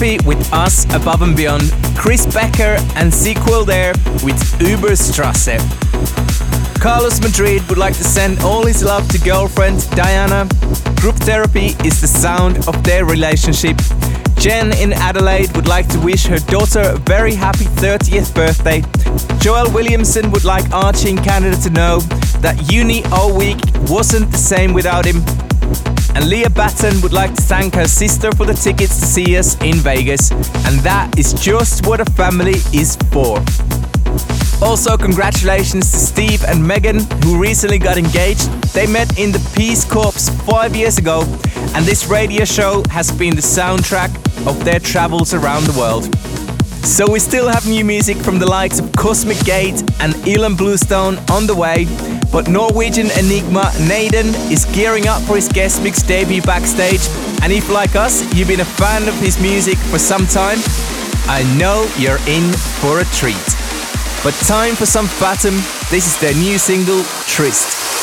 Therapy with Us Above and Beyond, Chris Becker and Sequel there with Überstrasse. Carlos Madrid would like to send all his love to girlfriend Diana. Group Therapy is the sound of their relationship. Jen in Adelaide would like to wish her daughter a very happy 30th birthday. Joel Williamson would like Archie in Canada to know that uni all week wasn't the same without him. And Leah Batten would like to thank her sister for the tickets to see us in Vegas. And that is just what a family is for. Also, congratulations to Steve and Megan, who recently got engaged. They met in the Peace Corps 5 years ago, and this radio show has been the soundtrack of their travels around the world. So we still have new music from the likes of Cosmic Gate and Ilan Bluestone on the way, but Norwegian enigma Naden is gearing up for his guest mix debut backstage, and if like us, you've been a fan of his music for some time, I know you're in for a treat. But time for some Fatum. This is their new single, Trist.